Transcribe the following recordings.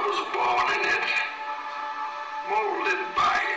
was born in it, molded by it.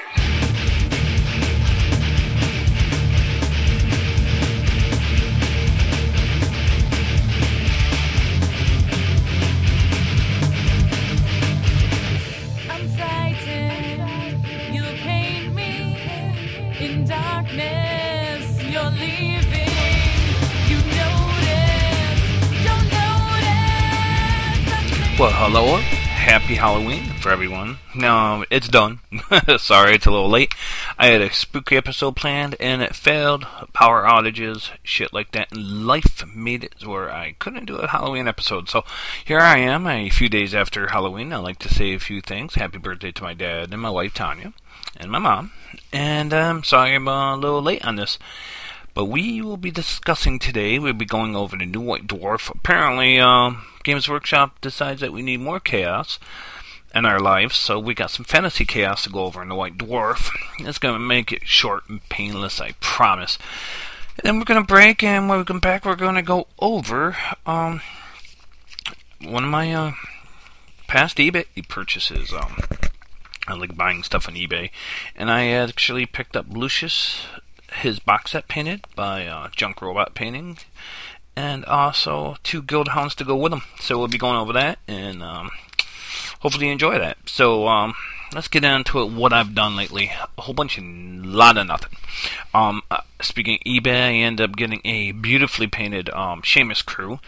I'm frightened, you paint me in darkness, you're leaving, you notice, don't notice. Well, hello, happy Halloween for everyone. No, it's done. Sorry, it's a little late. I had a spooky episode planned and it failed. Power outages, shit like that. And life made it where I couldn't do a Halloween episode. So here I am, a few days after Halloween. I like to say a few things. Happy birthday to my dad and my wife Tanya and my mom. And sorry I'm a little late on this. But we will be discussing today, we'll be going over the new White Dwarf. Apparently, Games Workshop decides that we need more chaos in our lives, so we got some fantasy chaos to go over in the White Dwarf. It's going to make it short and painless, I promise. And then we're going to break, and when we come back, we're going to go over one of my past eBay purchases. I like buying stuff on eBay, and I actually picked up Lucius, his box set painted by Junk Robot Painting, and also 2 Guild Hounds to go with them. So we'll be going over that, and hopefully you enjoy that. So let's get into it, what I've done lately. A whole bunch, lot of nothing. Speaking of eBay, I ended up getting a beautifully painted Seamus crew.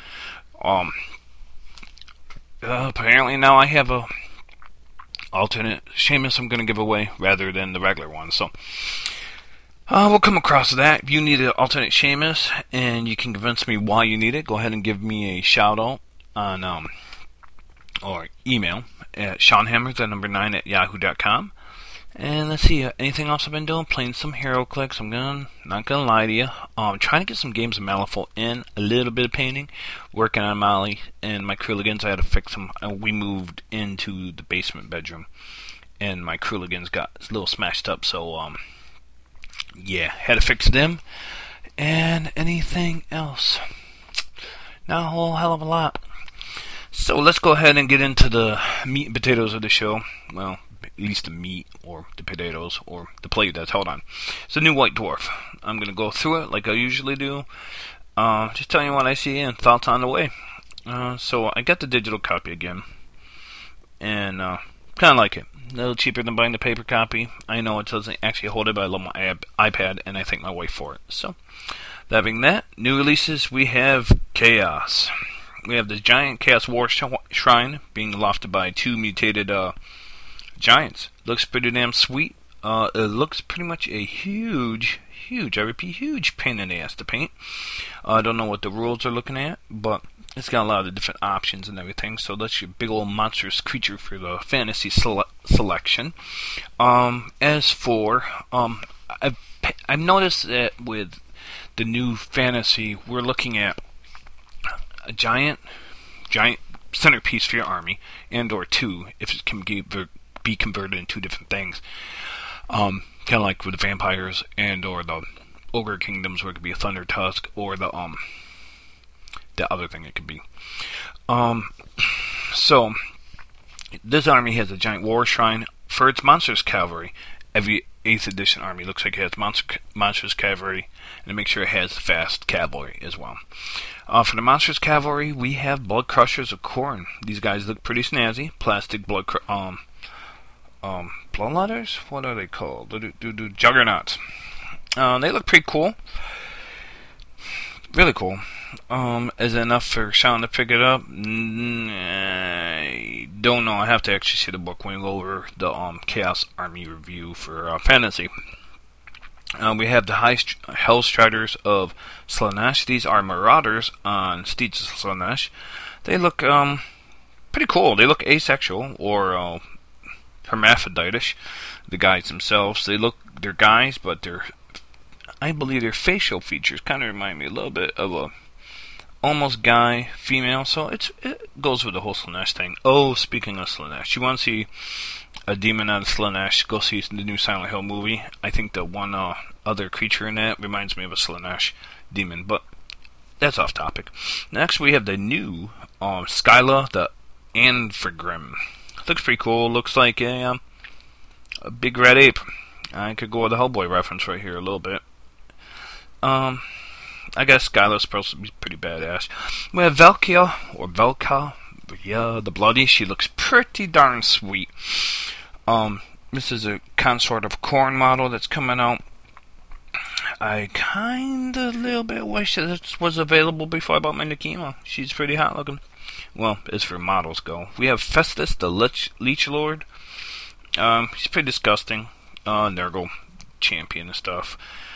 Apparently now I have a alternate Seamus I'm going to give away rather than the regular one. So we'll come across that. If you need an alternate Seamus and you can convince me why you need it, go ahead and give me a shout out on or email at SeanHammers@9@yahoo.com. And let's see, anything else I've been doing? Playing some HeroClix. Not gonna lie to you. Trying to get some games of Malifaux in, a little bit of painting, working on Molly and my Kruligans. I had to fix them. We moved into the basement bedroom, and my Kruligans got a little smashed up. So yeah, had to fix them. And anything else? Not a whole hell of a lot. So let's go ahead and get into the meat and potatoes of the show. Well, at least the meat or the potatoes or the plate that's held on. It's a new White Dwarf. I'm going to go through it like I usually do. Just telling you what I see and thoughts on the way. So I got the digital copy again. And kind of like it. A little cheaper than buying the paper copy. I know it doesn't actually hold it, but I love my iPad and I thank my wife for it. So, that being that, new releases, we have Chaos. We have the giant Chaos War Shrine being lofted by 2 mutated giants. Looks pretty damn sweet. It looks pretty much a huge, I repeat, huge pain in the ass to paint. I don't know what the rules are looking at, but it's got a lot of different options and everything, so that's your big old monstrous creature for the fantasy selection. As for, I've noticed that with the new fantasy, we're looking at a giant centerpiece for your army, and or 2, if it can be converted into 2 different things. Kind of like with the vampires and or the ogre kingdoms, where it could be a thunder tusk, or the other thing it could be. So this army has a giant war shrine for its monstrous cavalry. Every 8th edition army looks like it has monstrous cavalry, and to make sure it has fast cavalry as well. For the monstrous cavalry, we have blood crushers of Khorne. These guys look pretty snazzy. Plastic bloodletters? What are they called? Juggernauts. They look pretty cool. Really cool. Is it enough for Sean to pick it up? I don't know. I have to actually see the book when we go over the Chaos Army review for fantasy. We have the Hellstriders of Slaanesh. These are marauders on Steeds of Slaanesh. They look pretty cool. They look asexual or hermaphroditish. The guys themselves, they're guys, but I believe their facial features kind of remind me a little bit of a almost guy, female, so it goes with the whole Slaanesh thing. Oh, speaking of Slaanesh, you want to see a demon out of Slaanesh, go see the new Silent Hill movie. I think the one other creature in that reminds me of a Slaanesh demon, but that's off topic. Next, we have the new Skyla, the Anfegrim. looks pretty cool. Looks like a big red ape. I could go with a Hellboy reference right here a little bit. I guess Skylar's supposed to be pretty badass. We have Velka, or Velka. Yeah, the Bloody. She looks pretty darn sweet. This is a consort of Korn model that's coming out. I kinda little bit wish that this was available before I bought my Nikema. She's pretty hot looking. Well, as for models go. We have Festus, the Leech Lord. He's pretty disgusting. Nurgle champion and stuff.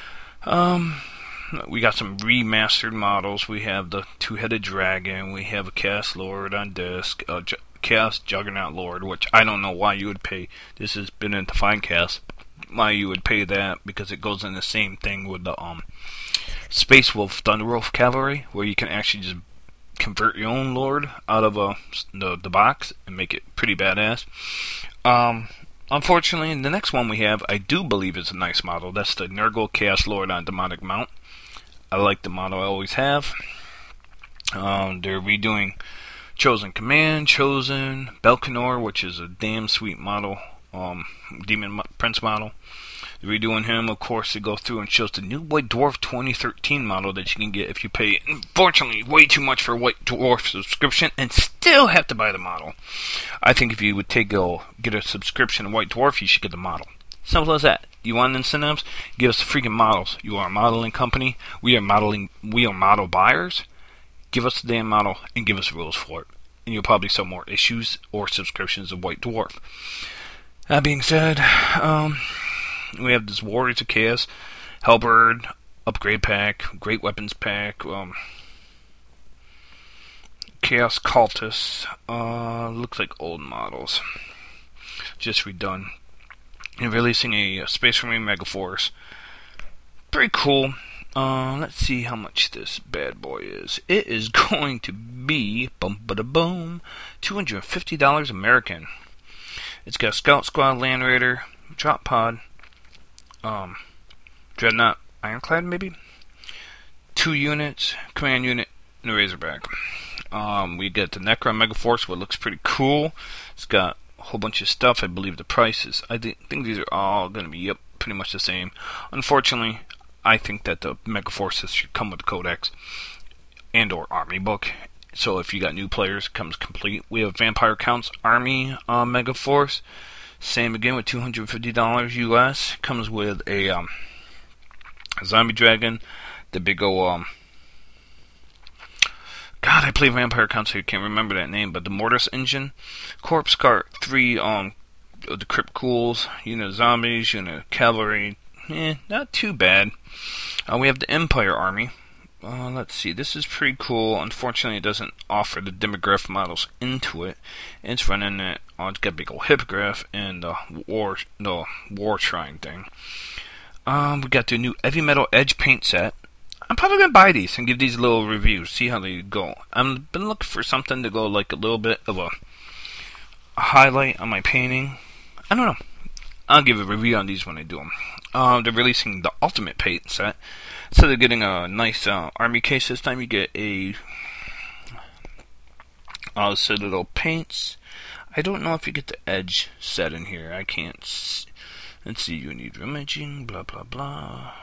We got some remastered models. We have the two-headed dragon. We have a Chaos Lord on disc. Chaos Juggernaut Lord, which I don't know why you would pay. This has been in Define Chaos. Why you would pay that, because it goes in the same thing with the Space Wolf Thunderwolf Cavalry, where you can actually just convert your own Lord out of the box and make it pretty badass. Unfortunately, the next one we have, I do believe is a nice model. That's the Nurgle Chaos Lord on Demonic Mount. I like the model I always have. They're redoing Chosen Command, Chosen, Belcanor, which is a damn sweet model, Demon Prince model. They're redoing him, of course. They go through and shows the new White Dwarf 2013 model that you can get if you pay, unfortunately, way too much for a White Dwarf subscription and still have to buy the model. I think if you would get a subscription to White Dwarf, you should get the model. Simple as that. You want incentives? Give us the freaking models. You are a modeling company. We are model buyers. Give us the damn model and give us rules for it. And you'll probably sell more issues or subscriptions of White Dwarf. That being said, we have this Warriors of Chaos, Hellbird, Upgrade Pack, Great Weapons Pack, Chaos Cultists. Looks like old models. Just redone. And releasing a Space Marine Megaforce. Pretty cool. Let's see how much this bad boy is. It is going to be boom, $250 American. It's got Scout Squad, Land Raider, Drop Pod, Dreadnought, Ironclad maybe, 2 units, Command Unit, and a Razorback. We get the Necron Megaforce, what looks pretty cool. It's got a whole bunch of stuff. I believe the prices, I think these are all going to be pretty much the same. Unfortunately, I think that the Megaforces should come with the Codex and or Army book. So if you got new players, it comes complete. We have Vampire Counts Army Megaforce. Same again with $250 US. Comes with a Zombie Dragon, the big old God, I play Vampire Counts here, can't remember that name, but the Mortis Engine, Corpse Cart, 3 the Crypt Ghouls, unit of zombies, unit of cavalry. Not too bad. We have the Empire Army. Let's see, this is pretty cool. Unfortunately, it doesn't offer the demographic models into it. It's running it. It's got a big old hippogriff and the war shrine thing. We got the new Heavy Metal Edge paint set. I'm probably gonna buy these and give these a little review, see how they go. I've been looking for something to go like a little bit of a highlight on my painting. I don't know. I'll give a review on these when I do them. They're releasing the Ultimate paint set. So they're getting a nice army case this time. You get a Citadel paints. I don't know if you get the Edge set in here. I can't. Let's see. You need imaging. Blah blah blah.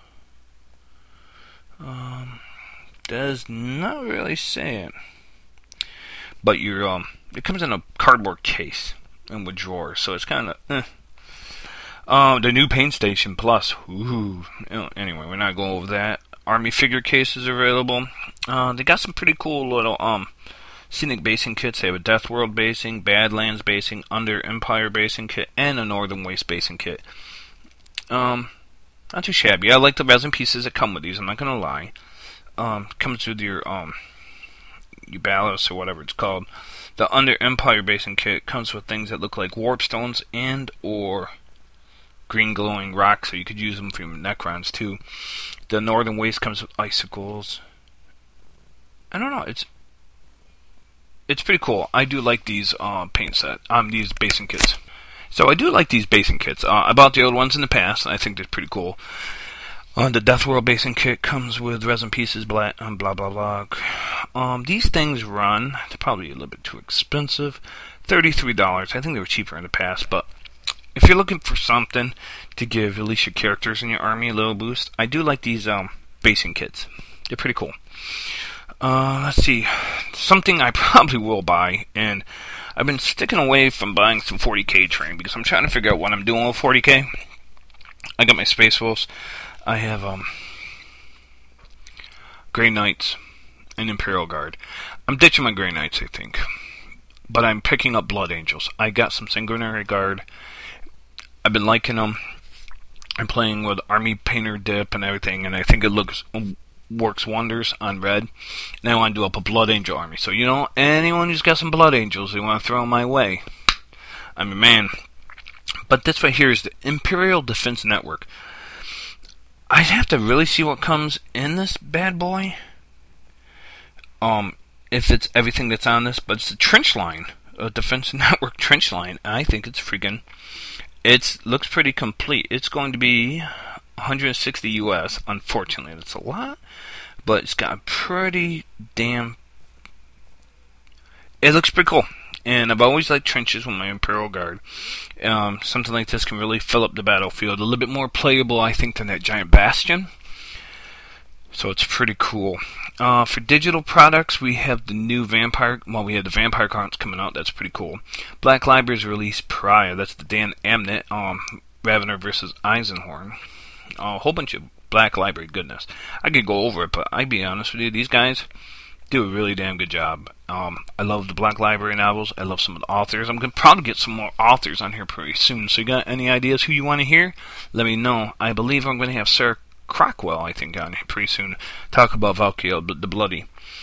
Does not really say it. But your it comes in a cardboard case and with drawers, so it's kind of. The new Paint Station Plus. Ooh. Anyway, we're not going over that. Army figure cases are available. They got some pretty cool little scenic basing kits. They have a Death World basing, Badlands basing, Under Empire basing kit, and a Northern Waste basing kit. Not too shabby. I like the resin pieces that come with these. I'm not gonna lie. Comes with your ballast or whatever it's called. The Under Empire basing kit comes with things that look like warpstones and or green glowing rocks, so you could use them for your Necrons too. The Northern Waste comes with icicles. I don't know, it's pretty cool. I do like these paint set, these basing kits. So I do like these basing kits. I bought the old ones in the past, and I think they're pretty cool. The Death World basing kit comes with resin pieces, blah blah blah. These things run, they're probably a little bit too expensive, $33. I think they were cheaper in the past, but if you're looking for something to give at least your characters in your army a little boost, I do like these basing kits. They're pretty cool. Let's see, something I probably will buy, and I've been sticking away from buying some 40k terrain because I'm trying to figure out what I'm doing with 40k. I got my Space Wolves. I have Grey Knights and Imperial Guard. I'm ditching my Grey Knights, I think, but I'm picking up Blood Angels. I got some Sanguinary Guard. I've been liking them. I'm playing with Army Painter Dip and everything, and I think it works wonders on red. And I want to do up a Blood Angel army. So, anyone who's got some Blood Angels, they want to throw them my way, I'm your man. But this right here is the Imperial Defense Network. I'd have to really see what comes in this bad boy. If it's everything that's on this, but it's a trench line, a Defense Network trench line. I think it's freaking. It looks pretty complete. It's going to be 160 US. Unfortunately, that's a lot, but it's got a pretty damn. It looks pretty cool. And I've always liked trenches with my Imperial Guard. Something like this can really fill up the battlefield. A little bit more playable, I think, than that giant bastion. So it's pretty cool. For digital products, we have the new Vampire. Well, we have the Vampire cards coming out. That's pretty cool. Black Library's released Pariah. That's the Dan Amnett, Ravener versus Eisenhorn. A whole bunch of Black Library goodness. I could go over it, but I'd be honest with you, these guys do a really damn good job. I love the Black Library novels. I love some of the authors. I'm going to probably get some more authors on here pretty soon. So you got any ideas who you want to hear? Let me know. I believe I'm going to have Sarah Crockwell, I think, on here pretty soon. Talk about Valkyrie the Bloody.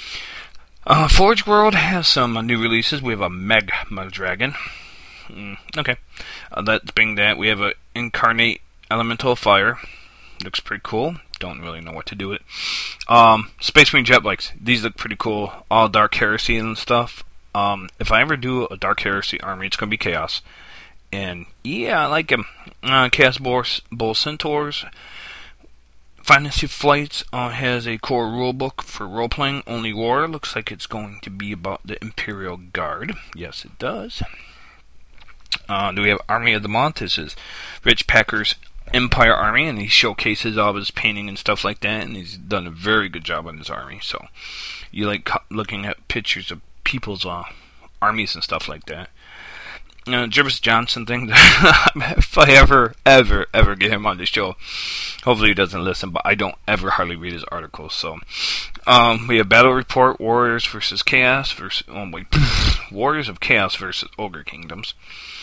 Forge World has some new releases. We have a Magma Dragon. Okay. That's being that. We have a Incarnate Elemental Fire. Looks pretty cool. Don't really know what to do with it. Space Marine jet bikes. These look pretty cool. All Dark Heresy and stuff. If I ever do a Dark Heresy army, it's going to be Chaos. And yeah, I like them. Chaos Bull Centaurs. Fantasy Flights has a core rulebook for role-playing only war. Looks like it's going to be about the Imperial Guard. Yes, it does. Do we have Army of the Month? This is Rich Packer's Empire Army, and he showcases all of his painting and stuff like that, and he's done a very good job on his army. So you like looking at pictures of people's armies and stuff like that. Jervis Johnson thing. If I ever get him on the show, hopefully he doesn't listen, but I don't ever hardly read his articles. So we have Battle Report: Warriors versus Chaos versus Warriors of Chaos versus Ogre Kingdoms.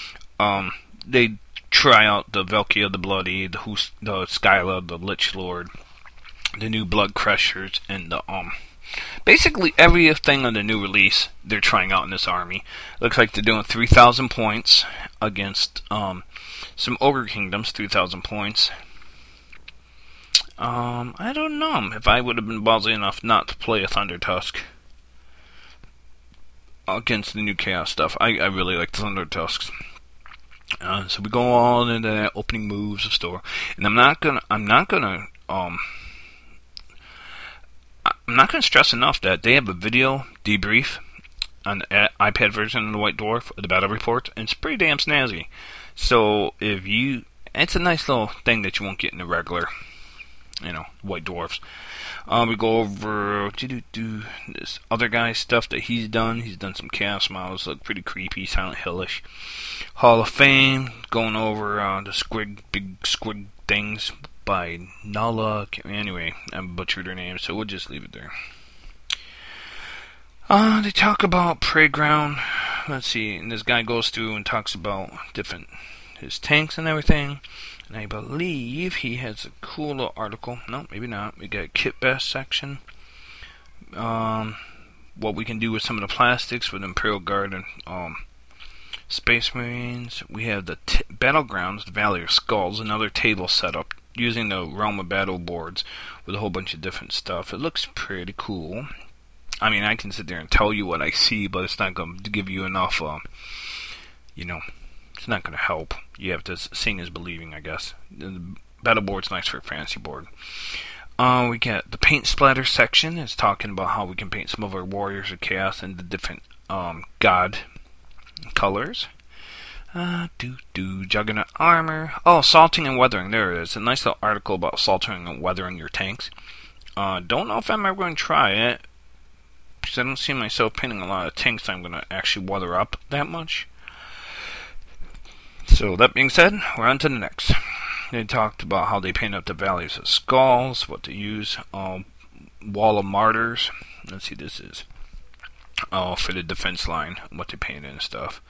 They try out the Valkyrie the Bloody, the Skyla, the Lich Lord, the new Blood Crushers, and the basically everything on the new release they're trying out in this army. Looks like they're doing 3,000 points against some Ogre Kingdoms, 3,000 points. I don't know if I would have been ballsy enough not to play a Thunder Tusk against the new Chaos stuff. I really like the Thunder Tusks. So we go on into that opening moves of store, and I'm not gonna stress enough that they have a video debrief on the iPad version of the White Dwarf of the Battle Report, and it's pretty damn snazzy. So it's a nice little thing that you won't get in the regular, White Dwarfs. We go over this other guy's stuff that he's done. He's done some Chaos models, look pretty creepy, Silent Hillish. Hall of Fame, going over the big squig things by Nala. Anyway, I butchered her name, so we'll just leave it there. They talk about Parade Ground. Let's see, and this guy goes through and talks about his tanks and everything. And I believe he has a cool little article. No, maybe not. We got a kit best section. What we can do with some of the plastics with Imperial Guard and Space Marines. We have the Battlegrounds, the Valley of Skulls, another table setup using the Realm of Battle boards with a whole bunch of different stuff. It looks pretty cool. I mean, I can sit there and tell you what I see, but it's not going to give you enough, it's not going to help. You have to seeing is believing, I guess. The battle board's nice for a fantasy board. We got the paint splatter section. It's talking about how we can paint some of our warriors of chaos in the different god colors. Juggernaut armor. Oh, salting and weathering. There it is. A nice little article about salting and weathering your tanks. Don't know if I'm ever going to try it, because I don't see myself painting a lot of tanks I'm going to actually weather up that much. So, that being said, we're on to the next. They talked about how they paint up the valleys of skulls, what to use, wall of martyrs. Let's see, this is for the defense line, what they paint and stuff.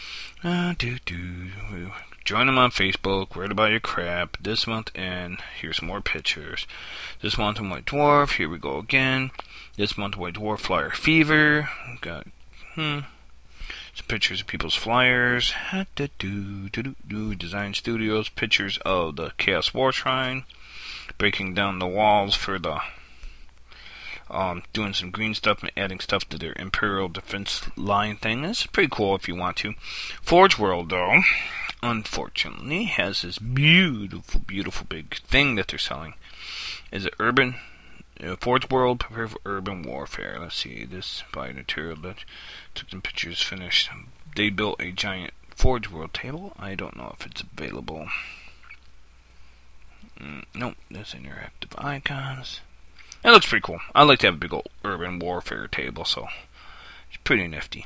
Join them on Facebook, read about your crap, this month, and here's some more pictures. This month in White Dwarf, here we go again. This month White Dwarf Flyer Fever. Got, some pictures of people's flyers. Design Studios, pictures of the Chaos War Shrine. Breaking down the walls for the doing some green stuff and adding stuff to their Imperial Defense line thing. This is pretty cool if you want to. Forge World, though, unfortunately, has this beautiful, beautiful big thing that they're selling. Is it urban? Forge World, prepare for urban warfare. Let's see, this by material that took some pictures, finished. They built a giant Forge World table. I don't know if it's available. Nope, there's interactive icons. It looks pretty cool. I like to have a big old urban warfare table, so it's pretty nifty.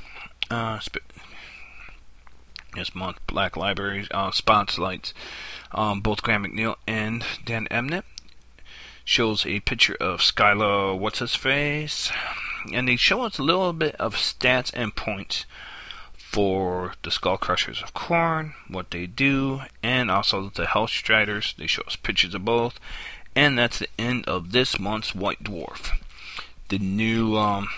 This month, Black Libraries, spotlights, both Graham McNeil and Dan Emnett. Shows a picture of Skyla, what's-his-face, and they show us a little bit of stats and points for the Skull Crushers of Khorne, what they do, and also the Hellstriders. They show us pictures of both. And that's the end of this month's White Dwarf. The new,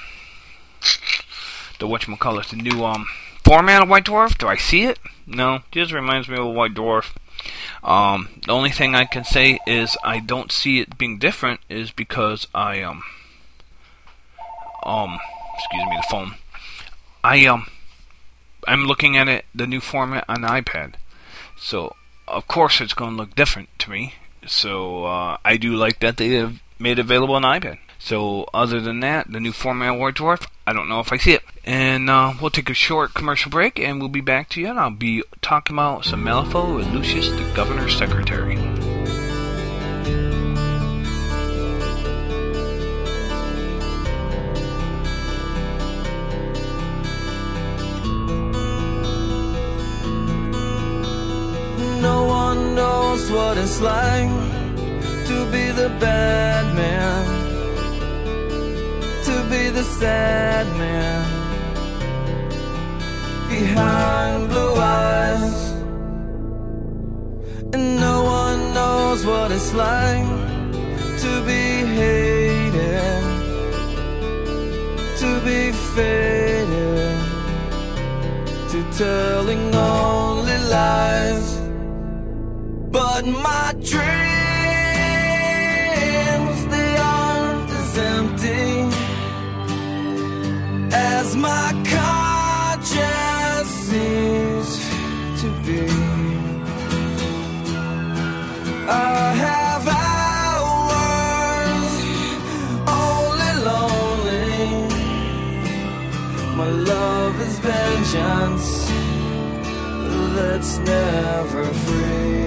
the new, format of White Dwarf. Do I see it? No, just reminds me of a White Dwarf. The only thing I can say is I don't see it being different is because excuse me, the phone. I'm looking at it, the new format on the iPad. So, of course it's going to look different to me. So, I do like that they have made available on iPad. So, other than that, the new format of White Dwarf, I don't know if I see it. And we'll take a short commercial break, and we'll be back to you, and I'll be talking about some Malifaux with Lucius, the Governor's Secretary. No one knows what it's like to be the bad man, to be the sad man behind blue eyes. And no one knows what it's like to be hated, to be faded, to telling only lies. But my dreams, they aren't as empty as my conscience seems to be. I have hours only lonely. My love is vengeance that's never free.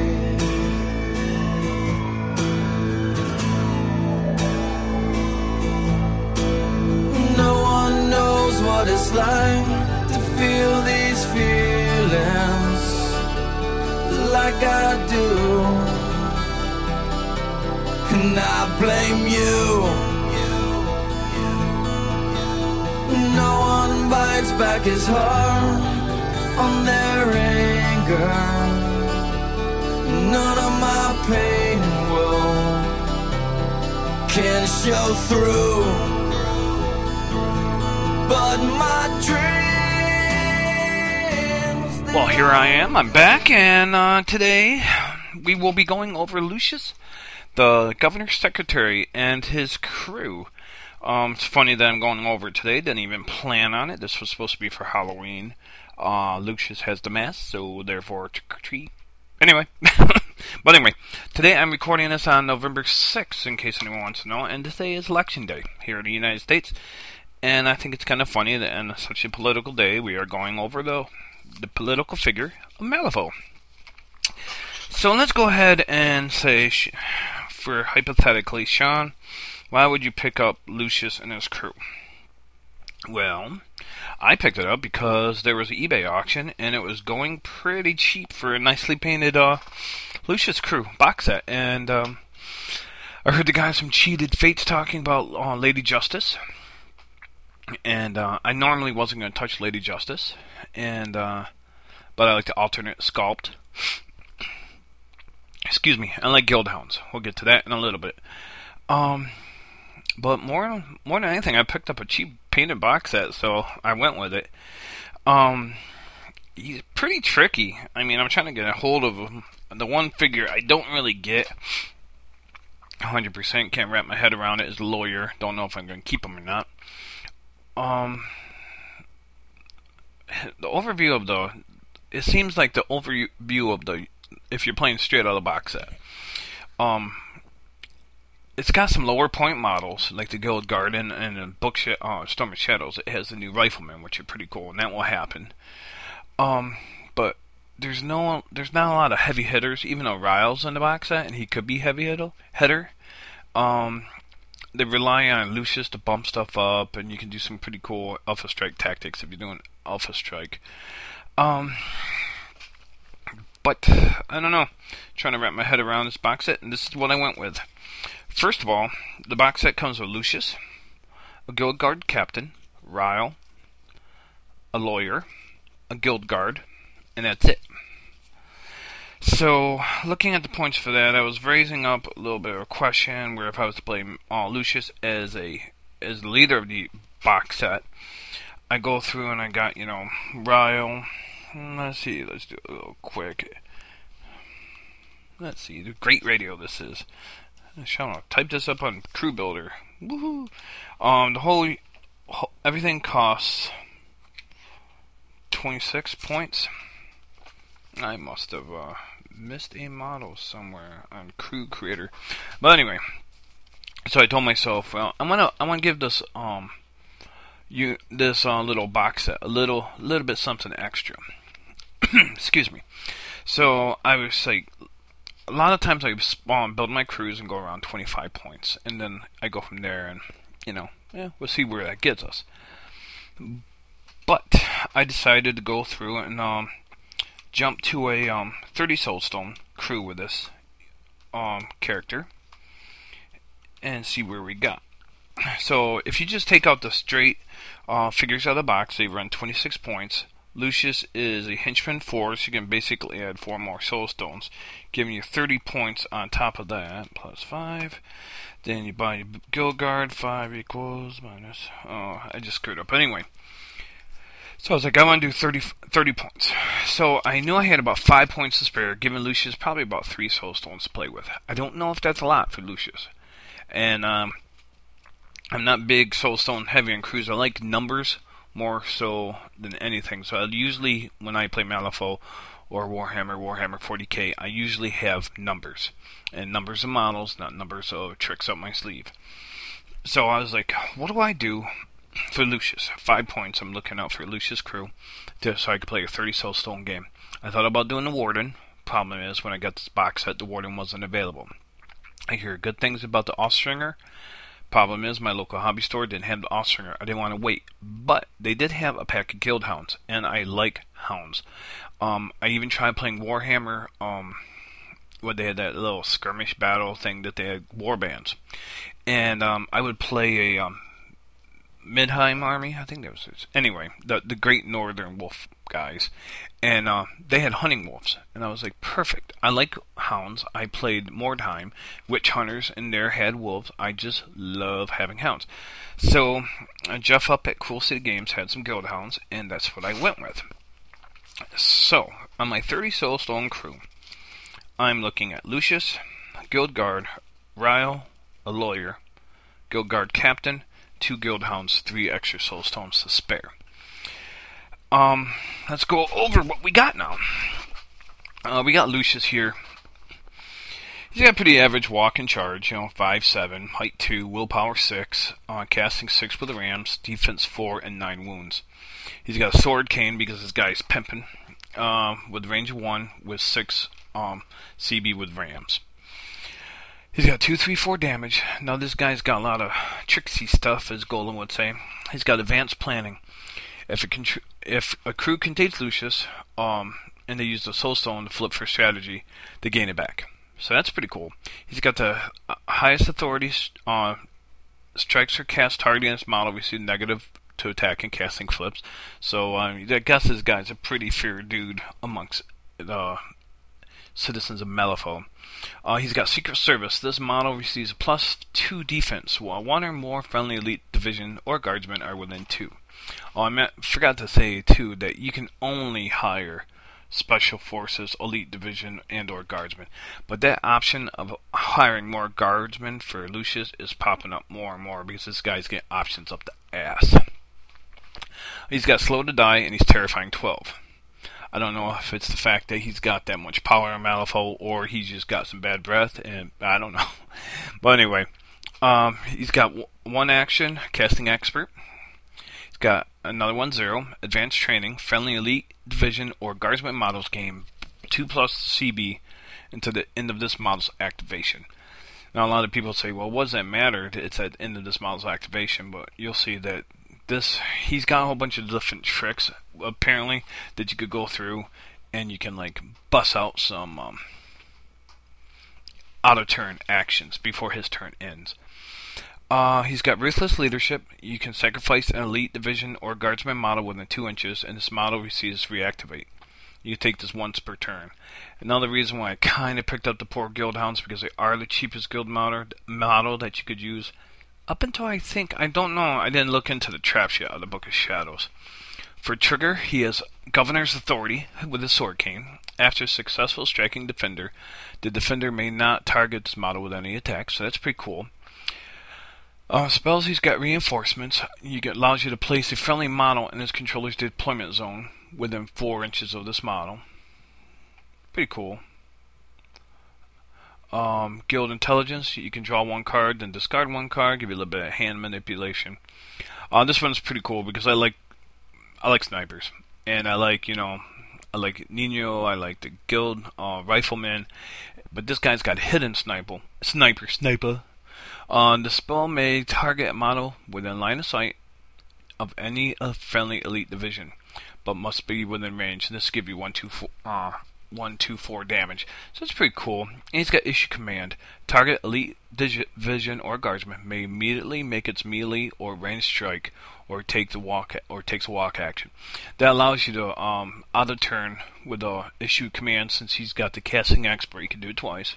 What it's like to feel these feelings like I do, and I blame you. No one bites back his heart on their anger. None of my pain and woe can show through. But my dreams. Well, here I am. I'm back, and today we will be going over Lucius, the Governor's Secretary, and his crew. It's funny that I'm going over it today. Didn't even plan on it. This was supposed to be for Halloween. Lucius has the mask, so therefore trick or treat. Anyway, But anyway, today I'm recording this on November 6th, in case anyone wants to know, and today is Election Day here in the United States. And I think it's kind of funny that on such a political day, we are going over the political figure of Malifaux. So let's go ahead and say, for hypothetically, Sean, why would you pick up Lucius and his crew? Well, I picked it up because there was an eBay auction, and it was going pretty cheap for a nicely painted Lucius crew box set. And I heard the guys from Cheated Fates talking about Lady Justice. And I normally wasn't going to touch Lady Justice, and but I like the alternate sculpt. Excuse me, I like Guildhounds. We'll get to that in a little bit. But more than anything, I picked up a cheap painted box set, so I went with it. He's pretty tricky. I mean, I'm trying to get a hold of him. The one figure I don't really get 100%, can't wrap my head around it, is the Lawyer. Don't know if I'm going to keep him or not. The overview of it seems like the overview of if you're playing straight out of the box set, it's got some lower point models, like the Guild Guard and the Storm of Shadows. It has the new Rifleman, which are pretty cool, and that will happen. But there's not a lot of heavy hitters, even though Ryle's in the box set, and he could be heavy hitter. They rely on Lucius to bump stuff up, and you can do some pretty cool Alpha Strike tactics if you're doing Alpha Strike. But, I don't know. Trying to wrap my head around this box set, and this is what I went with. First of all, the box set comes with Lucius, a Guild Guard Captain, Ryle, a Lawyer, a Guild Guard, and that's it. So, looking at the points for that, I was raising up a little bit of a question where if I was to play Lucius as the leader of the box set, I go through and I got, Ryle. Let's do it a little quick. Let's see, the great radio this is. I'll type this up on Crew Builder. Woohoo! Everything costs 26 points. I must have missed a model somewhere on Crew Creator. But anyway, so I told myself, well, I want to give this little box set a little bit something extra. Excuse me. So I was like, a lot of times I build my crews and go around 25 points, and then I go from there, and we'll see where that gets us. But I decided to go through and jump to a 30 Soulstone crew with this character and see where we got. So if you just take out the straight figures out of the box, they run 26 points. Lucius is a henchman 4, so you can basically add 4 more Soulstones, giving you 30 points on top of that, plus 5. Then you buy Guild Guard, 5 equals minus. Oh, I just screwed up. Anyway, so I was like, I want to do 30 points. So I knew I had about 5 points to spare, giving Lucius probably about 3 Soulstones to play with. I don't know if that's a lot for Lucius. And I'm not big Soulstone heavy on crews. I like numbers more so than anything. So I usually, when I play Malifaux or Warhammer 40k, I usually have numbers. And numbers of models, not numbers of tricks up my sleeve. So I was like, what do I do for Lucius? 5 points, I'm looking out for Lucius crew, so I could play a 30 Soulstone game. I thought about doing the Warden. Problem is, when I got this box set, the Warden wasn't available. I hear good things about the Offstringer. Problem is, my local hobby store didn't have the Offstringer. I didn't want to wait. But they did have a pack of Guild Hounds, and I like hounds. I even tried playing Warhammer, where they had that little skirmish battle thing that they had warbands. And I would play a Midheim army, I think that was it. Anyway, the Great Northern Wolf guys. And they had hunting wolves. And I was like, perfect. I like hounds. I played Mordheim, witch hunters, and there had wolves. I just love having hounds. So Jeff up at Cool City Games had some Guild Hounds, and that's what I went with. So, on my 30 Soulstone crew, I'm looking at Lucius, Guild Guard, Ryle, a Lawyer, Guild Guard Captain, 2 Guild Hounds, 3 extra Soulstones to spare. Let's go over what we got now. We got Lucius here. He's got pretty average walk and charge, 5'7", height 2, willpower 6, casting 6 with the Rams, defense 4, and 9 wounds. He's got a sword cane because this guy's pimping, with range of 1, with 6 CB with Rams. He's got 2, 3, 4 damage. Now this guy's got a lot of tricksy stuff, as Golem would say. He's got advanced planning. If a crew contains Lucius, and they use the Soul Stone to flip for strategy, they gain it back. So that's pretty cool. He's got the highest authority. Strikes or cast targeting this model receive negative to attack and casting flips. So I guess this guy's a pretty fair dude amongst the citizens of Malifaux. He's got Secret Service. This model receives a +2 defense while one or more friendly elite division or guardsmen are within 2. Forgot to say too that you can only hire Special Forces, Elite Division, and or Guardsmen. But that option of hiring more Guardsmen for Lucius is popping up more and more because this guy's getting options up the ass. He's got Slow to Die and he's Terrifying 12. I don't know if it's the fact that he's got that much power in Malifaux or he's just got some bad breath, and I don't know. But anyway, he's got 1 action, Casting Expert. He's got another 1-0, Advanced Training, Friendly Elite Division or Guardsman models gain 2+ CB until the end of this model's activation. Now a lot of people say, well, what does that matter? It's at the end of this model's activation, but you'll see that he's got a whole bunch of different tricks, apparently, that you could go through, and you can, bust out some out-of-turn actions before his turn ends. He's got Ruthless Leadership. You can sacrifice an Elite Division or Guardsman model within 2 inches, and this model receives Reactivate. You take this once per turn. Another reason why I kind of picked up the poor Guildhounds, because they are the cheapest guild model that you could use. Up until I don't know, I didn't look into the traps yet of the Book of Shadows. For Trigger, he has Governor's Authority with his sword cane. After successful striking Defender, the Defender may not target this model with any attacks, so that's pretty cool. Spells, he's got Reinforcements. Allows you to place a friendly model in his controller's deployment zone within 4 inches of this model. Pretty cool. Guild Intelligence, you can draw 1 card, then discard 1 card, give you a little bit of hand manipulation. This one's pretty cool because I like snipers, and I like Nino, I like the Guild Rifleman, but this guy's got Hidden Sniper. The spell may target a model within line of sight of any friendly elite division, but must be within range. And this gives you 1/2/4 damage. So it's pretty cool. And he's got Issue Command. Target elite division or guardsman may immediately make its melee or ranged strike, or takes a walk action. That allows you to auto turn with the Issue Command. Since he's got the Casting Expert, you can do it twice.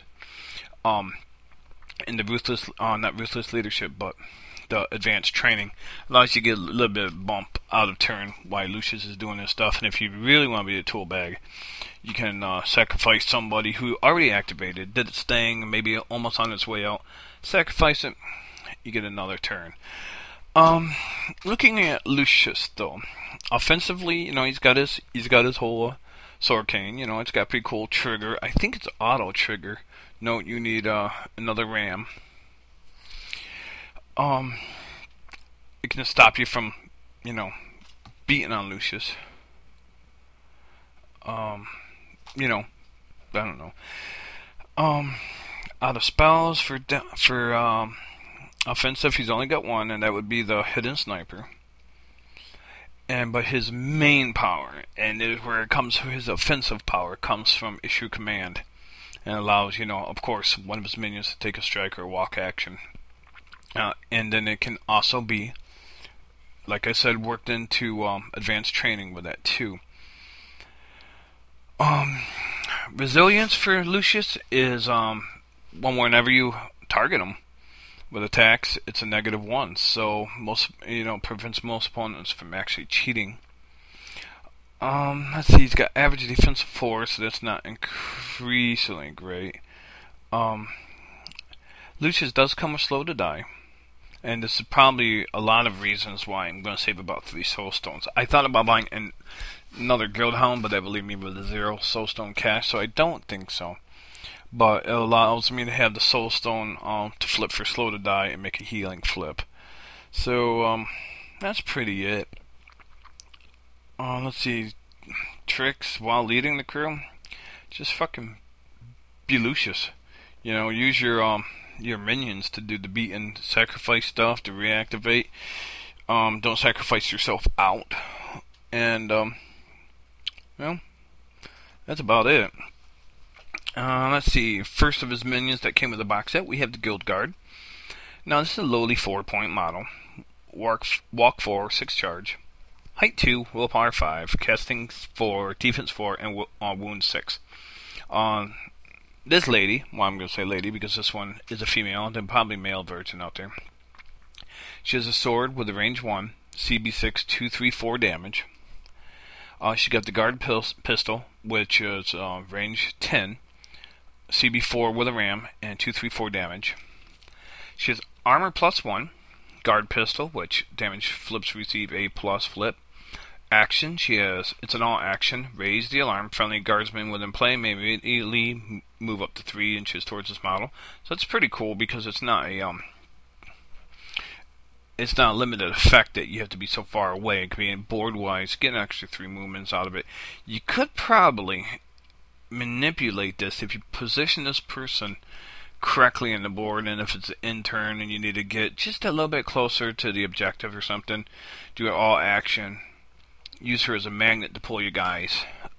In the not Ruthless Leadership, but the Advanced Training, allows you to get a little bit of bump out of turn while Lucius is doing this stuff. And if you really want to be a tool bag, you can sacrifice somebody who already activated, did its thing, maybe almost on its way out. Sacrifice it, you get another turn. Looking at Lucius though, offensively, he's got his whole sword cane. It's got pretty cool trigger. I think it's auto trigger. Note you need another ram. It can stop you from, beating on Lucius. I don't know. Out of spells for offensive, he's only got 1, and that would be the Hidden Sniper. But his main power, and where it comes, his offensive power comes from Issue Command, and allows, of course, one of his minions to take a strike or walk action. And then it can also be, like I said, worked into Advanced Training with that too. Resilience for Lucius is whenever you target him with attacks, it's a -1. So prevents most opponents from actually cheating. Let's see, he's got average defensive 4, so that's not increasingly great. Lucius does come with Slow to Die. And this is probably a lot of reasons why I'm going to save about 3 Soul Stones. I thought about buying another Guildhound, but that would leave me with a 0 Soul Stone cash, so I don't think so. but it allows me to have the Soul Stone to flip for slow to die and make a healing flip. So that's pretty it. Let's see, tricks while leading the crew. Just fucking be Lucius. You know, use your minions to do the beat and sacrifice stuff to reactivate. Don't sacrifice yourself out. And well, that's about it. Let's see. First of his minions that came with the box set, we have the Guild Guard. Now this is a lowly 4-point model. Walk 4, 6 charge. Height 2, willpower 5, casting 4, defense 4, and wound 6. This lady, well, I'm going to say lady because this one is a female, and probably male version out there. She has a sword with a range 1, CB6, 2, 3, 4 damage. She got the guard pistol, which is range 10, CB4 with a ram, and 2, 3, 4 damage. She has armor plus 1, guard pistol, which damage flips receive a plus flip. Action, it's an all action, raise the alarm. Friendly guardsman within play may immediately move up to 3 inches towards this model. So that's pretty cool because it's not a limited effect that you have to be so far away. It can be board wise, get an extra 3 movements out of it. You could probably manipulate this if you position this person correctly in the board, and if it's an intern and you need to get just a little bit closer to the objective or something, do an all action. Use her as a magnet to pull you guys,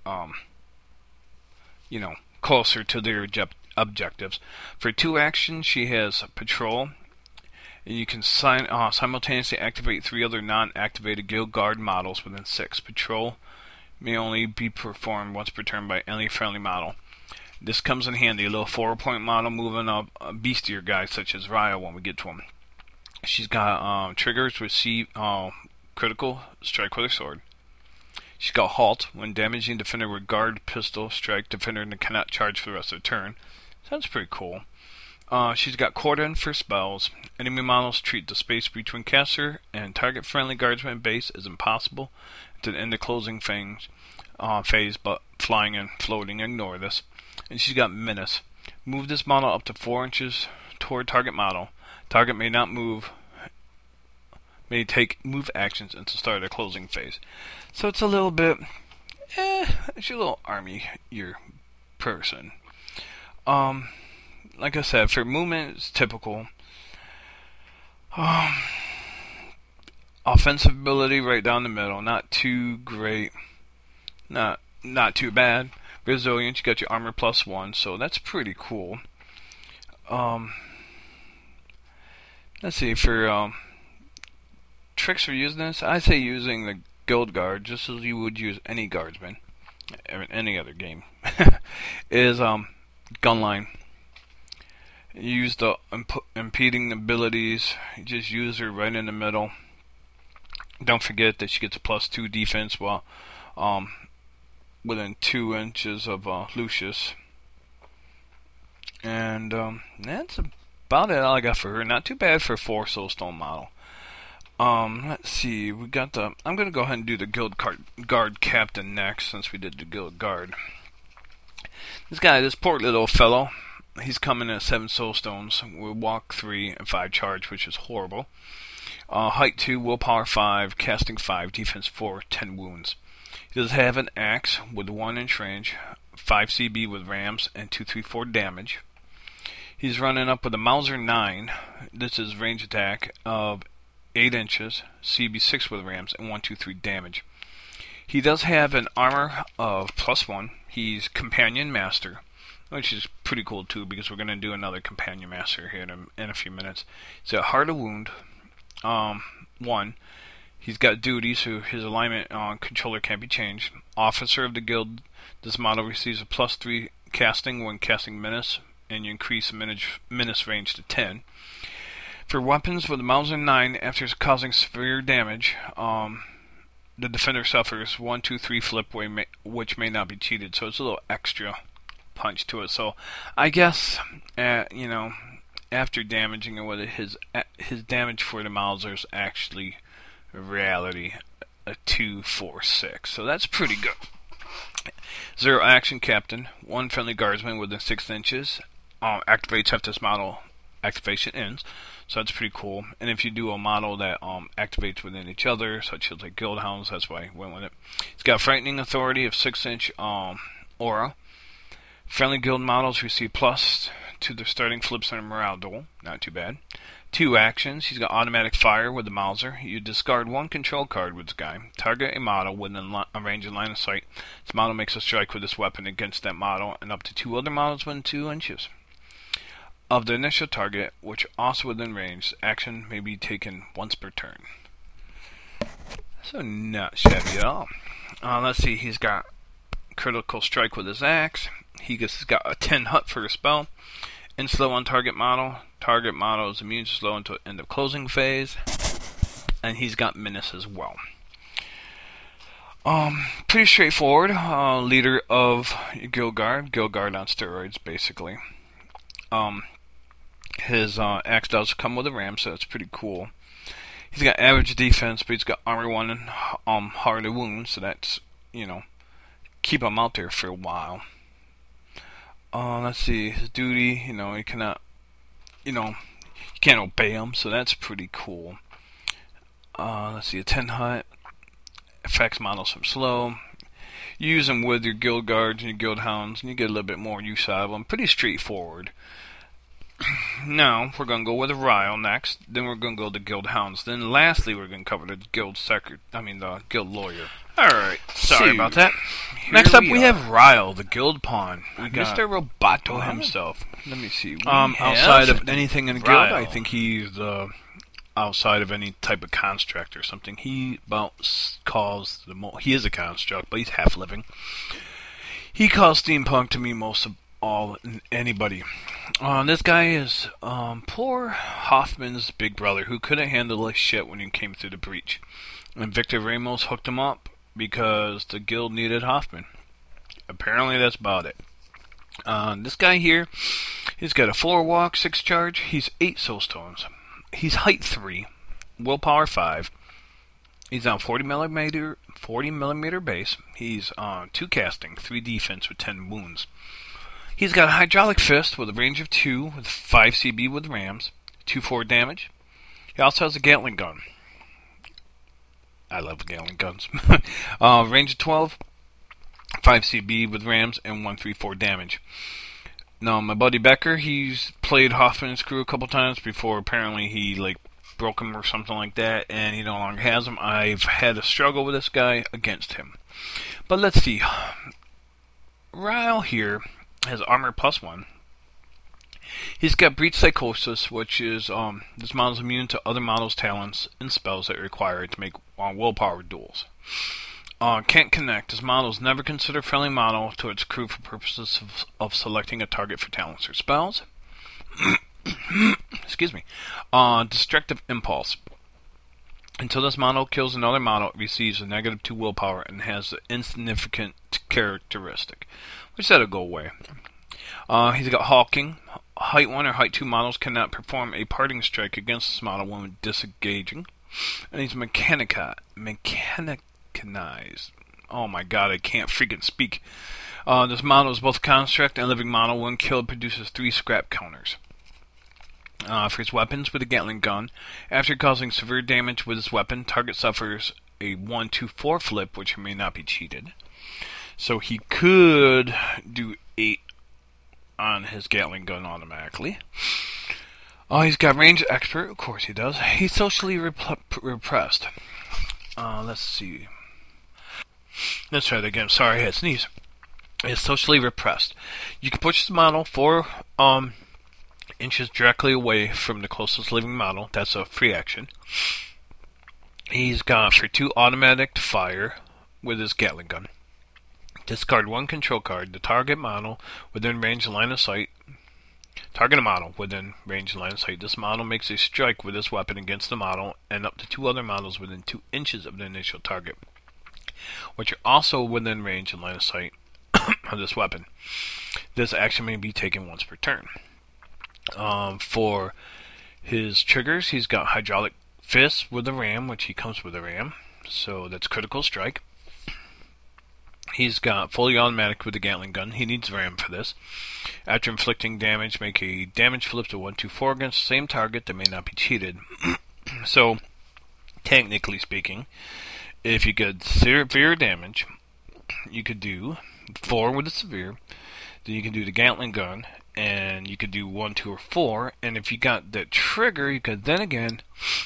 closer to their objectives. For 2 actions, she has patrol, and you can simultaneously activate 3 other non-activated Guild Guard models within 6. Patrol may only be performed once per turn by any friendly model. This comes in handy. A little 4-point model moving up beastier guys such as Raya when we get to them. She's got triggers with critical strike with her sword. She's got halt. When damaging defender with guard pistol strike defender and cannot charge for the rest of the turn. Sounds pretty cool. She's got cordon for spells. Enemy models treat the space between caster and target friendly guardsman base as impossible to end the closing phase, but flying and floating, ignore this. And she's got menace. Move this model up to 4 inches toward target model. Target may not move. May take move actions until start a closing phase. So it's a little bit, it's a little army-ier person. Like I said, for movement, it's typical. Offensive ability right down the middle, not too great, not too bad. Resilient, you got your armor plus 1, so that's pretty cool. Let's see, for tricks for using this, I say using the Guild Guard, just as you would use any guardsman, in any other game, is gunline. Use the impeding abilities, you just use her right in the middle. Don't forget that she gets a plus 2 defense while within 2 inches of Lucius. And that's about it, all I got for her. Not too bad for a 4 Soulstone model. Let's see, we got I'm gonna go ahead and do the Guild Guard Captain next, since we did the Guild Guard. This poor little fellow, he's coming at 7 Soulstones with walk 3 and 5 charge, which is horrible. Height 2, willpower 5, casting 5, defense 4, 10 wounds. He does have an axe with 1 inch range, 5 CB with rams, and 2, 3, 4 damage. He's running up with a Mauser 9. This is range attack of 8 inches, CB6 with rams, and 1, 2, 3 damage. He does have an armor of plus 1. He's Companion Master, which is pretty cool too, because we're going to do another Companion Master here in a few minutes. He's got Heart of Wound 1. He's got duties, so his alignment controller can't be changed. Officer of the Guild, this model receives a plus 3 casting when casting Menace, and you increase the Menace range to 10. For weapons with the Mauser 9, after causing severe damage, the defender suffers 1, 2, 3 flip, which may not be cheated, so it's a little extra punch to it. So I guess, after damaging it with it, his damage for the Mauser is actually, in reality, a 2, 4, 6. So that's pretty good. Zero action captain. One friendly guardsman within 6 inches. Activates after this model activation ends. So that's pretty cool. And if you do a model that activates within each other, such as like Guildhounds, that's why I went with it. It's got frightening authority of 6-inch aura. Friendly guild models receive plus to their starting flips in a morale duel. Not too bad. 2 actions. He's got automatic fire with the Mauser. You discard 1 control card with this guy. Target a model within a range and line of sight. This model makes a strike with this weapon against that model and up to 2 other models within 2 inches of the initial target, which also within range. Action may be taken once per turn. So not shabby at all. Let's see. He's got critical strike with his axe. He's got a 10 hut for a spell. And slow on target model. Target model is immune to slow until end of closing phase. And he's got menace as well. Pretty straightforward. Leader of Guildguard. Guildguard on steroids, basically. His axe does come with a ram, so that's pretty cool. He's got average defense, but he's got armor 1 and hard wounds, so that's, keep him out there for a while. Let's see, his duty, he cannot, you can't obey him, so that's pretty cool. Let's see, a 10 hut, affects models from slow. You use them with your guild guards and your guild hounds, and you get a little bit more use out of them. Pretty straightforward. Now, we're going to go with a Ryle next, then we're going to go to guild hounds, then lastly we're going to cover the the guild lawyer. Alright, sorry about that. Next up we have Ryle, the guild pawn. Mr. Roboto himself. Let me see. Outside of anything in the guild, I think he's outside of any type of construct or something. He he is a construct, but he's half living. He calls steampunk to me most of all anybody. This guy is poor Hoffman's big brother who couldn't handle his shit when he came through the breach. And Victor Ramos hooked him up because the guild needed Hoffman. Apparently that's about it. This guy here, he's got a 4 walk, 6 charge. He's 8 soulstones. He's height 3, willpower 5. He's on 40 millimeter base. He's on 2 casting, 3 defense with 10 wounds. He's got a hydraulic fist with a range of 2 with 5 CB with rams, 2/4 damage. He also has a Gatling gun. I love Gatling guns. Range of 12, 5 CB with rams, and 1/3/4 damage. Now, my buddy Becker, he's played Hoffman's crew a couple times before. Apparently, he broke him or something like that, and he no longer has him. I've had a struggle with this guy against him. But let's see. Ryle here has armor +1. He's got breach psychosis, which is this model's immune to other models' talents and spells that require it to make willpower duels. Can't connect. This model is never considered friendly model to its crew for purposes of selecting a target for talents or spells. Excuse me. Destructive impulse. Until this model kills another model, it receives a -2 willpower and has an insignificant characteristic, which that'll go away. He's got Hawking. Height 1 or Height 2 models cannot perform a parting strike against this model when disengaging. And he's mechanized. Oh my god, I can't freaking speak. This model is both construct and living model. When killed, produces 3 scrap counters. For his weapons with a Gatling gun, after causing severe damage with his weapon, target suffers a 1/2/4 flip, which may not be cheated. So he could do 8 on his Gatling gun automatically. He's got range expert, of course he does. He's socially repressed. Let's see. Let's try that again. Sorry, I had a sneeze. He's socially repressed. You can push the model 4 inches directly away from the closest living model. That's a free action. He's got for 2 automatic fire with his Gatling gun. Discard 1 control card. The target model within range and line of sight. Target a model within range and line of sight. This model makes a strike with this weapon against the model and up to 2 other models within 2 inches of the initial target, which are also within range and line of sight of this weapon. This action may be taken once per turn. For his triggers, he's got hydraulic fist with a ram, which he comes with a ram, so that's critical strike. He's got fully automatic with the Gatling gun. He needs RAM for this. After inflicting damage, make a damage flip to 1-2-4 against the same target that may not be cheated. So, technically speaking, if you get severe damage, you could do 4 with the severe. Then you can do the Gatling gun, and you could do 1, 2, or 4. And if you got the trigger, you could then again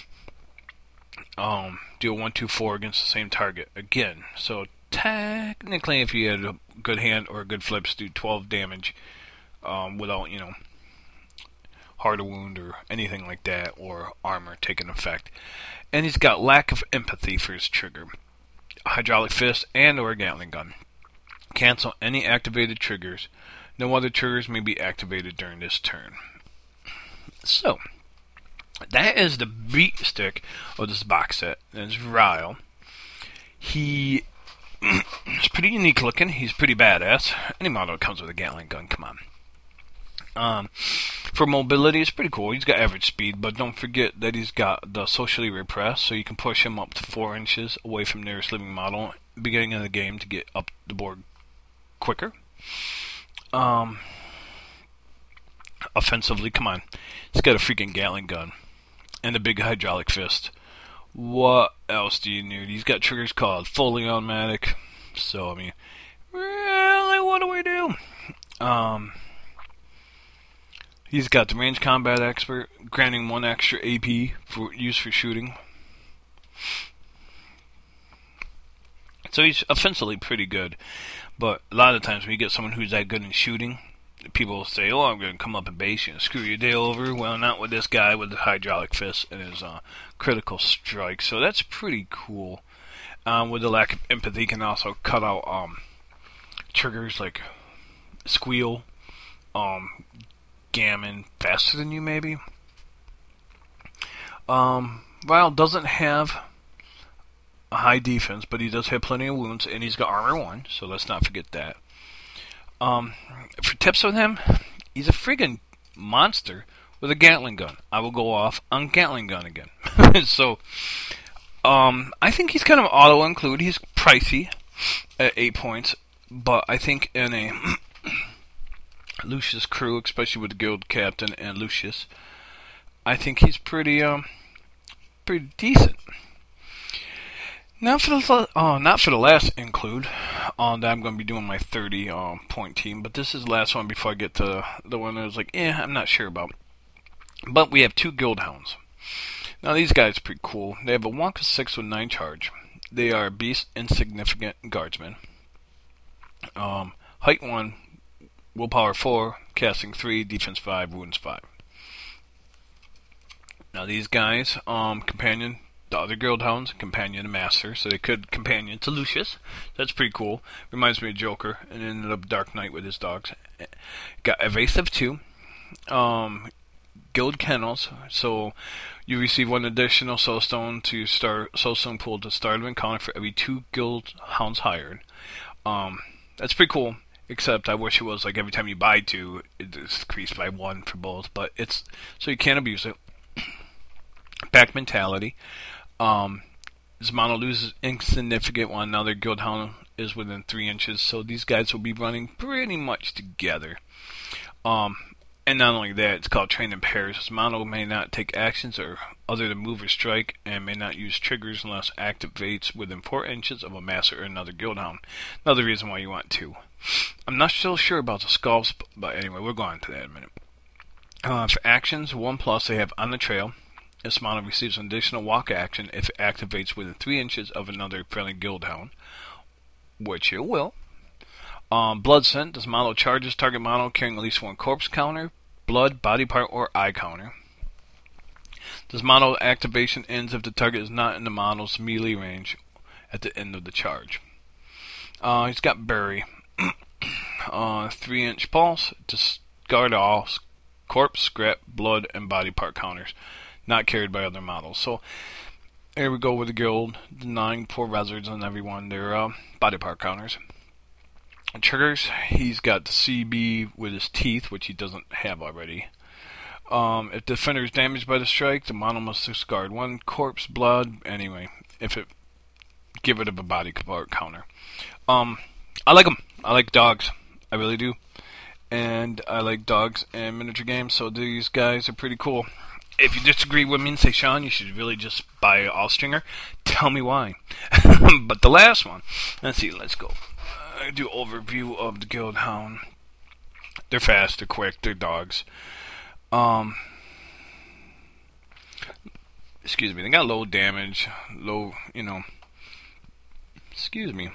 do a 1, 2, 4 against the same target again. So technically, if you had a good hand or a good flips, do 12 damage without, heart wound or anything like that, or armor taking effect. And he's got lack of empathy for his trigger. A hydraulic fist and or a Gatling gun. Cancel any activated triggers. No other triggers may be activated during this turn. So, that is the beat stick of this box set. That's Ryle. He is pretty unique looking. He's pretty badass. Any model that comes with a Gatling gun, come on. For mobility, it's pretty cool. He's got average speed, but don't forget that he's got the socially repressed, so you can push him up to 4 inches away from nearest living model beginning of the game to get up the board quicker. Offensively, come on. He's got a freaking Gatling gun and a big hydraulic fist. What else do you need? He's got triggers called fully automatic. So, I mean, really, what do we do? He's got the range combat expert, granting 1 extra AP for use for shooting. So he's offensively pretty good. But a lot of times when you get someone who's that good in shooting, people will say, oh, I'm going to come up and base you and screw your day over. Well, not with this guy with the hydraulic fist and his critical strike. So that's pretty cool. With the lack of empathy, can also cut out triggers like squeal, gammon faster than you maybe. Ryle doesn't have a high defense, but he does have plenty of wounds, and he's got armor 1, so let's not forget that. For tips with him, he's a friggin' monster with a Gatling gun. I will go off on Gatling gun again. So, I think he's kind of auto-include. He's pricey at 8 points, but I think in a Lucius crew, especially with the guild captain and Lucius, I think he's pretty decent. Now for the not for the last include, that I'm going to be doing my 30 point team, but this is the last one before I get to the one that I was like, I'm not sure about. But we have 2 guild hounds. Now these guys are pretty cool. They have a Wonka 6 with 9 charge. They are beast insignificant guardsmen. Height 1, willpower 4, casting 3, defense 5, wounds 5. Now these guys, companion the other guild hounds, companion to master, so they could companion to Lucius. That's pretty cool. Reminds me of Joker, and ended up Dark Knight with his dogs. Got evasive 2. Guild kennels, so you receive 1 additional soulstone to start soulstone pool to start an encounter for every 2 guild hounds hired. That's pretty cool. Except I wish it was like every time you buy 2, it's increased by 1 for both. But it's so you can't abuse it. Back mentality. Zmano loses insignificant while another guild hound is within 3 inches. So these guys will be running pretty much together. And not only that, it's called train in pairs. Zmano may not take actions or other than move or strike, and may not use triggers unless activates within 4 inches of a master or another guild hound. Another reason why you want 2. I'm not so sure about the skulls, but anyway, we'll go on to that in a minute. For actions, 1+, they have on the trail. This model receives an additional walk action if it activates within 3 inches of another friendly guild hound, which it will. Blood scent. This model charges target model carrying at least 1 corpse counter, blood, body part, or eye counter. This model activation ends if the target is not in the model's melee range at the end of the charge. He's got Bury. 3-inch pulse. Discard all corpse, scrap, blood, and body part counters not carried by other models. So here we go with the guild. The 9 poor wizards on everyone. They're body part counters. Triggers. He's got the CB with his teeth, which he doesn't have already. If the defender is damaged by the strike, the model must discard 1 corpse, blood. Anyway, if it give it a body part counter. I like them. I like dogs. I really do. And I like dogs and miniature games, so these guys are pretty cool. If you disagree with me and say, Sean, you should really just buy Allstringer, tell me why. But the last one, let's see, let's go. I do overview of the Guildhound. They're fast, they're quick, they're dogs. Excuse me, they got low damage, low, excuse me.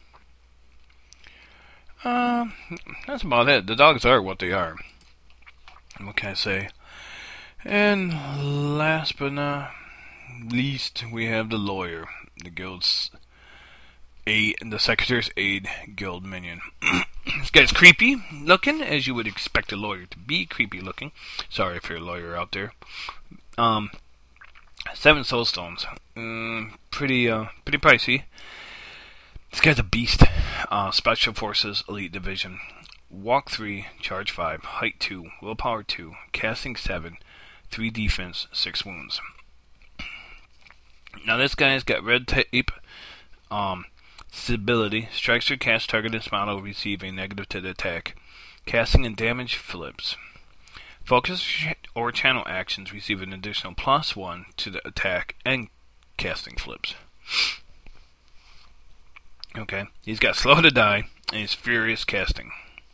That's about it. The dogs are what they are. What can I say? And last but not least, we have the lawyer, the guild's aide, the secretary's aide guild minion. This guy's creepy looking, as you would expect a lawyer to be creepy looking. Sorry if you're a lawyer out there. 7 soulstones. Pretty pricey. This guy's a beast. Special Forces Elite Division. Walk 3, Charge 5, Height 2, Willpower 2, Casting 7, 3 Defense, 6 Wounds. Now this guy's got red tape, stability, strikes or cast targeted model receive a negative to the attack. Casting and damage flips. Focus or channel actions receive an additional +1 to the attack and casting flips. Okay, he's got slow to die and he's furious casting.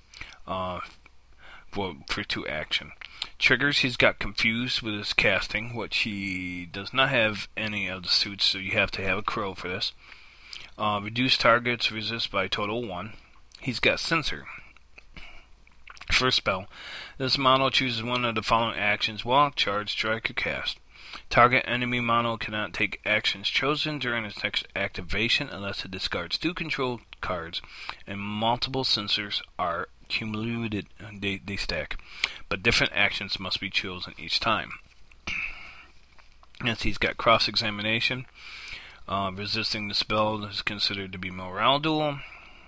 For 2 action. Triggers, he's got confused with his casting, which he does not have any of the suits, so you have to have a crow for this. Reduce targets resist by total 1. He's got censor. First spell. This model chooses one of the following actions: walk, charge, strike, or cast. Target enemy model cannot take actions chosen during its next activation unless it discards 2 control cards and multiple censors are cumulated. They stack, but different actions must be chosen each time. Yes, he's got cross-examination. Resisting the spell is considered to be morale duel.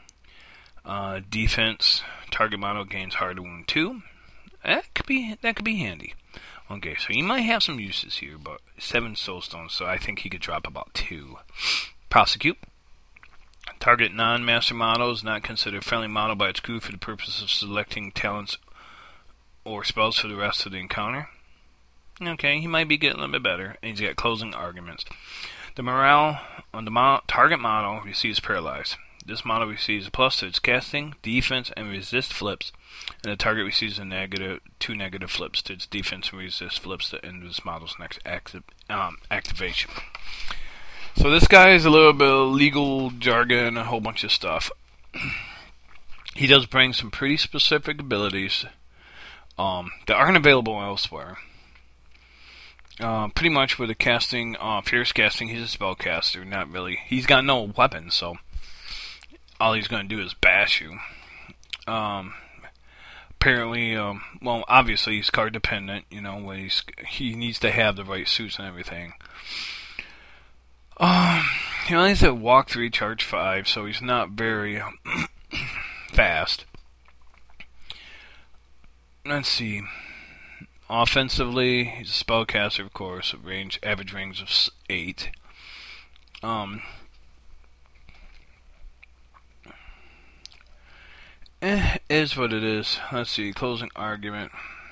Defense. Target model gains hard wound 2. That could be handy. Okay, so he might have some uses here, but 7 soulstones, so I think he could drop about 2. Prosecute. Target non-master model is not considered friendly model by its crew for the purpose of selecting talents or spells for the rest of the encounter. Okay, he might be getting a little bit better, and he's got closing arguments. The morale on the target model receives paralyzed. This model receives a plus to its casting, defense, and resist flips, and the target receives 2 negative flips to its defense and resist flips to end this model's next activation. So this guy is a little bit of legal jargon, a whole bunch of stuff. He does bring some pretty specific abilities that aren't available elsewhere. Pretty much with the casting, fierce casting, he's a spellcaster, not really. He's got no weapon, so all he's going to do is bash you. Apparently, well, obviously he's card dependent, when he needs to have the right suits and everything. He only has a walk 3, charge 5, so he's not very fast. Let's see. Offensively, he's a spellcaster, of course, average range of 8. Is what it is. Let's see, closing argument.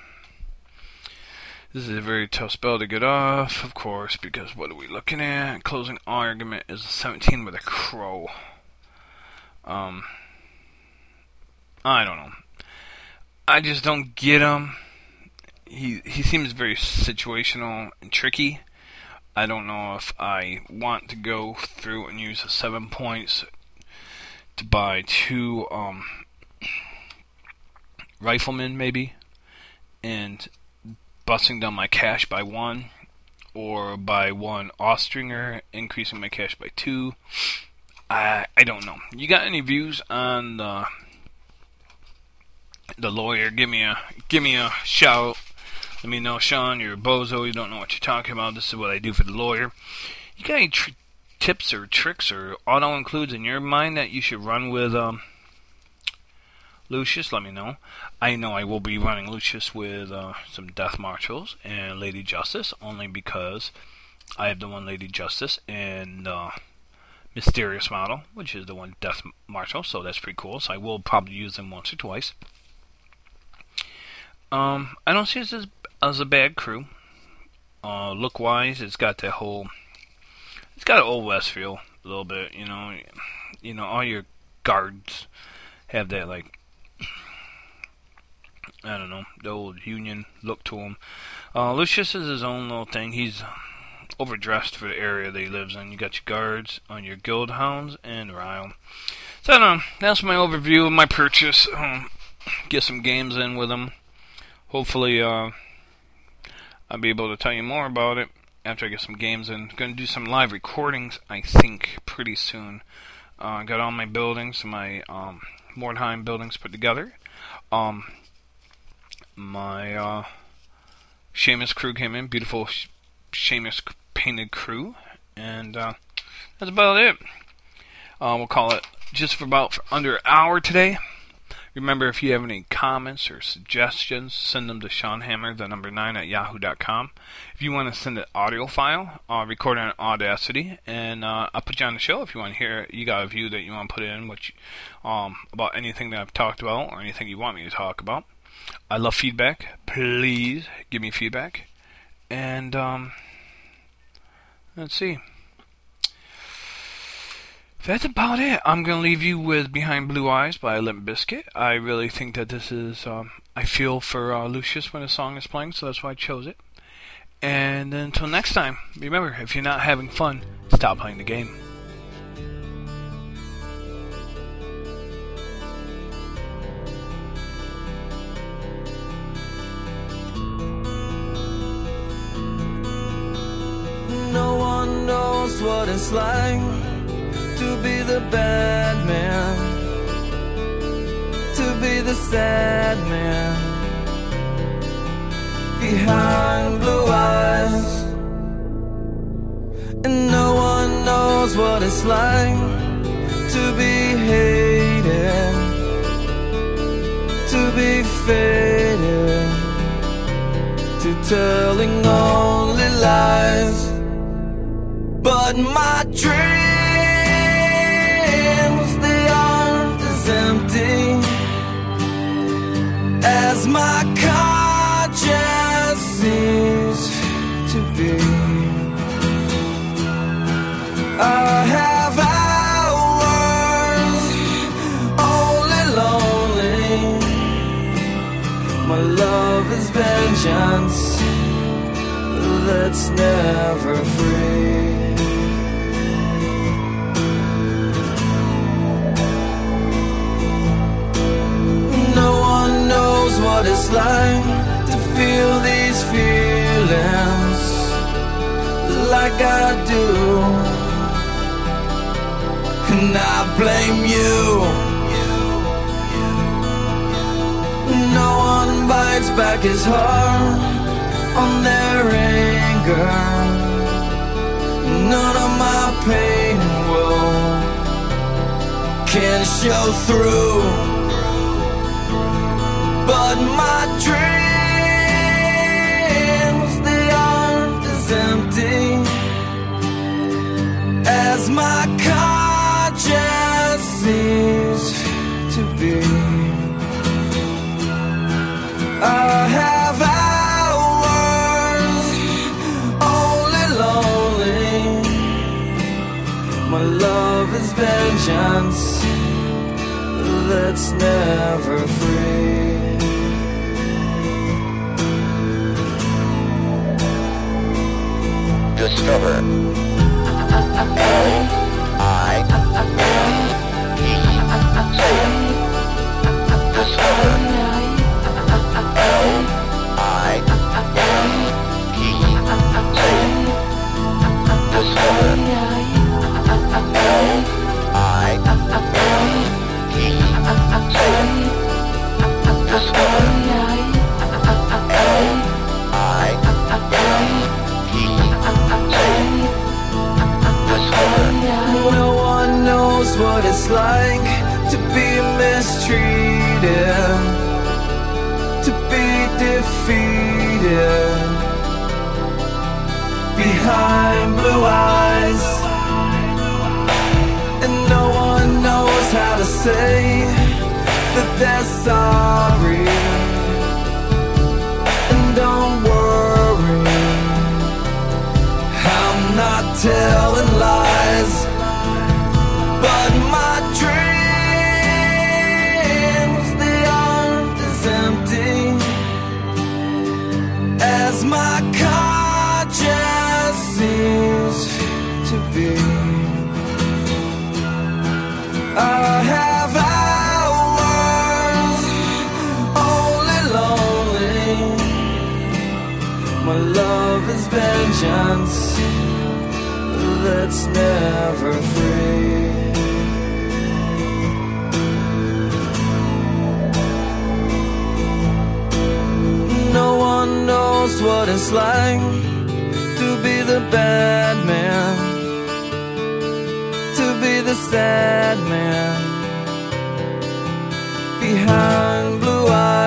This is a very tough spell to get off, of course, because what are we looking at? Closing argument is a 17 with a crow. I don't know. I just don't get him. He seems very situational and tricky. I don't know if I want to go through and use the 7 points to buy 2 riflemen, maybe, and busting down my cash by 1, or by 1 Allstringer, increasing my cash by 2. I don't know. You got any views on the lawyer? Give me a shout. Let me know, Sean, you're a bozo, you don't know what you're talking about. This is what I do for the lawyer. You got any tips or tricks or auto-includes in your mind that you should run with Lucius? Let me know. I know I will be running Lucius with some Death Marshals and Lady Justice, only because I have the one Lady Justice, and mysterious model, which is the one Death Marshal, so that's pretty cool. So I will probably use them once or twice. I don't see this as a bad crew. Look-wise, it's got that whole, it's got an Old West feel a little bit. You know, all your guards have that, like, I don't know, the old Union look to him. Lucius is his own little thing. He's overdressed for the area that he lives in. You got your guards on your guild hounds and Ryle. So I don't know. That's my overview of my purchase. Get some games in with them. Hopefully, I'll be able to tell you more about it after I get some games in. Going to do some live recordings, I think, pretty soon. I got all my buildings, my Mordheim buildings put together. My Seamus crew came in, beautiful Seamus painted crew, and that's about it. We'll call it just for under an hour today. Remember, if you have any comments or suggestions, send them to SeanHammer, the number 9 at yahoo.com. If you want to send an audio file, record on Audacity, and I'll put you on the show if you want to hear. You got a view that you want to put in, which about anything that I've talked about or anything you want me to talk about. I love feedback. Please give me feedback. And let's see. That's about it. I'm going to leave you with Behind Blue Eyes by Limp Bizkit. I really think that this is, I feel for Lucius when the song is playing, so that's why I chose it. And until next time, remember, if you're not having fun, stop playing the game. No one knows what it's like to be the bad man, to be the sad man behind blue eyes. And no one knows what it's like to be hated, to be faded, to telling only lies. But my dreams, they aren't as empty as my conscience seems to be. I have hours only lonely. My love is vengeance that's never free. What it's like to feel these feelings like I do, and I blame you. No one bites back his heart on their anger. None of my pain and woe can show through. But my dreams, they aren't as empty as my conscience seems to be. I have hours only lonely. My love is vengeance that's never free. Discover L-I-E. Say it. Discover L-I-E. Say it. Discover L-I-E. Say it. Discover L-I-E. Say it. my car just seems to be. I have hours only lonely. My love is vengeance that's never free. No one knows what it's like to be the bad man, to be the sad man behind blue eyes.